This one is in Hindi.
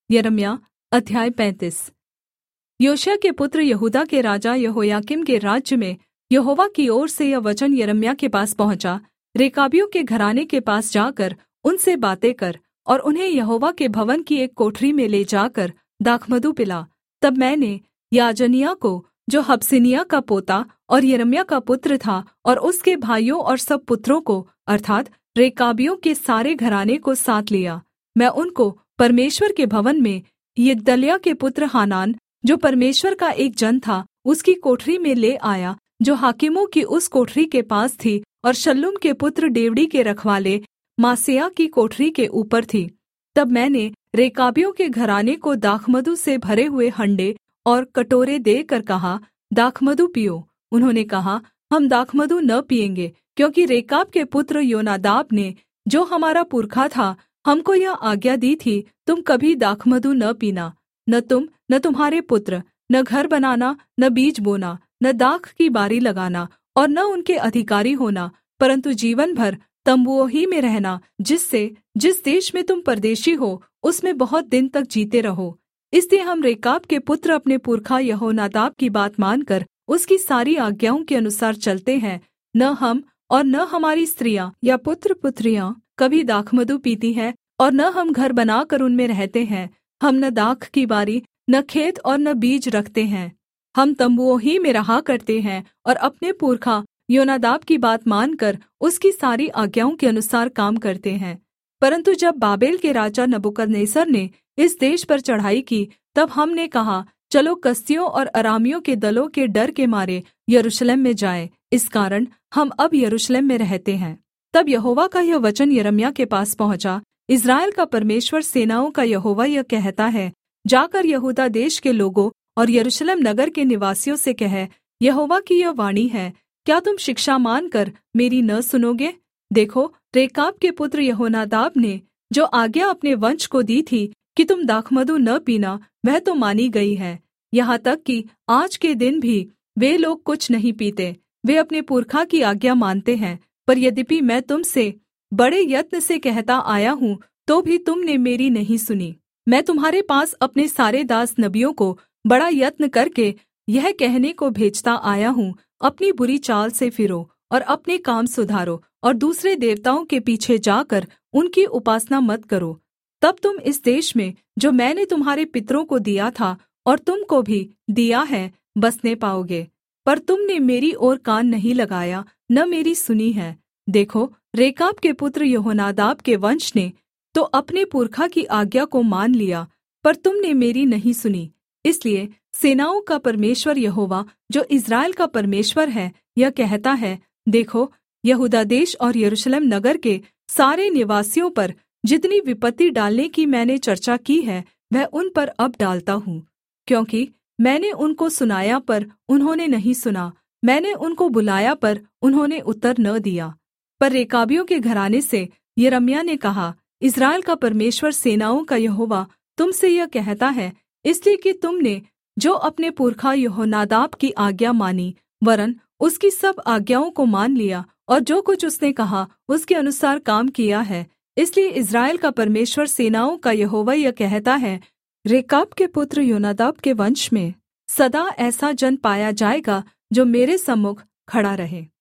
यिर्मयाह अध्याय 35। योशिय्याह के पुत्र यहूदा के राजा यहोयाकीम के राज्य में यहोवा की ओर से यह वचन यिर्मयाह के पास पहुँचा। रेकाबियों के घराने के पास जाकर उनसे बातें कर और उन्हें यहोवा के भवन की एक कोठरी में ले जाकर दाखमधु पिला। तब मैंने याजन्याह को, जो हबसिन्याह का पोता और यिर्मयाह का पुत्र था, और उसके भाइयों और सब पुत्रों को अर्थात् रेकाबियों के सारे घराने को साथ लिया। मैं उनको परमेश्वर के भवन में यिग्दल्याह के पुत्र हानान, जो परमेश्वर का एक जन था, उसकी कोठरी में ले आया, जो हाकिमों की उस कोठरी के पास थी, और शल्लूम के पुत्र डेवढ़ी के रखवाले मासेयाह की कोठरी के ऊपर थी। तब मैंने रेकाबियों के घराने को दाखमधु से भरे हुए हण्डे और कटोरे देकर कहा, दाखमधु पियो। उन्होंने कहा, हम दाखमधु न पिएँगे, क्योंकि रेकाब के पुत्र योनादाब ने, जो हमारा पुरखा था, हमको यह आज्ञा दी थी, तुम कभी दाखमधु न पीना, न तुम न तुम्हारे पुत्र, न घर बनाना, न बीज बोना, न दाख की बारी लगाना, और न उनके अधिकारी होना, परन्तु जीवन भर तम्बुओं ही में रहना, जिससे जिस देश में तुम परदेशी हो उसमें बहुत दिन तक जीते रहो। इसलिए हम रेकाब के पुत्र अपने पुरखा यहोनादाब की बात मानकर उसकी सारी आज्ञाओं के अनुसार चलते हैं। न हम और न हमारी स्त्रियाँ या पुत्र पुत्रियाँ कभी दाखमधु पीती हैं, और न हम घर बनाकर उनमें रहते हैं। हम न दाख की बारी, न खेत और न बीज रखते हैं। हम तम्बुओं ही में रहा करते हैं और अपने पुरखा योनादाब की बात मानकर उसकी सारी आज्ञाओं के अनुसार काम करते हैं। परन्तु जब बाबेल के राजा नबूकदनेस्सर ने इस देश पर चढ़ाई की, तब हमने कहा, चलो कसदियों और अरामियों के दलों के डर के मारे यरूशलेम में जाएँ। इस कारण हम अब यरूशलेम में रहते हैं। तब यहोवा का यह वचन यिर्मयाह के पास पहुँचा, इस्राएल का परमेश्वर सेनाओं का यहोवा यह कहता है, जाकर यहूदा देश के लोगों और यरूशलेम नगर के निवासियों से कह, यहोवा की यह वाणी है, क्या तुम शिक्षा मानकर मेरी न सुनोगे? देखो, रेकाब के पुत्र यहोनादाब ने जो आज्ञा अपने वंश को दी थी कि तुम दाखमधु न पीना, वह तो मानी गई है। यहाँ तक कि आज के दिन भी वे लोग कुछ नहीं पीते। वे अपने पुरखा की आज्ञा मानते हैं। पर यद्यपि मैं तुम से बड़े यत्न से कहता आया हूँ, तो भी तुमने मेरी नहीं सुनी। मैं तुम्हारे पास अपने सारे दास नबियों को बड़ा यत्न करके यह कहने को भेजता आया हूँ, अपनी बुरी चाल से फिरो और अपने काम सुधारो, और दूसरे देवताओं के पीछे जाकर उनकी उपासना मत करो। तब तुम इस देश में, जो मैंने तुम्हारे पितरों को दिया था और तुम को भी दिया है, बसने पाओगे। पर तुमने मेरी ओर कान नहीं लगाया, न मेरी सुनी है। देखो, रेकाब के पुत्र यहोनादाब के वंश ने तो अपने पुरखा की आज्ञा को मान लिया, पर तुमने मेरी नहीं सुनी। इसलिए सेनाओं का परमेश्वर यहोवा, जो इस्राएल का परमेश्वर है, यह कहता है, देखो, यहूदा देश और यरूशलेम नगर के सारे निवासियों पर जितनी विपत्ति डालने की मैंने चर्चा की है, वह उन पर अब डालता हूँ। क्योंकि मैंने उनको सुनाया पर उन्होंने नहीं सुना, मैंने उनको बुलाया पर उन्होंने उत्तर न दिया। पर रेकाबियों के घराने से यिर्मयाह ने कहा, इस्राएल का परमेश्वर सेनाओं का यहोवा तुम से यह कहता है, इसलिए कि तुमने जो अपने पुरखा यहोनादाब की आज्ञा मानी, वरन् उसकी सब आज्ञाओं को मान लिया, और जो कुछ उसने कहा उसके अनुसार काम किया है, इसलिए इस्राएल का परमेश्वर सेनाओं का यहोवा यह कहता है, रेकाब के पुत्र योनादाब के वंश में सदा ऐसा जन पाया जाएगा जो मेरे सम्मुख खड़ा रहे।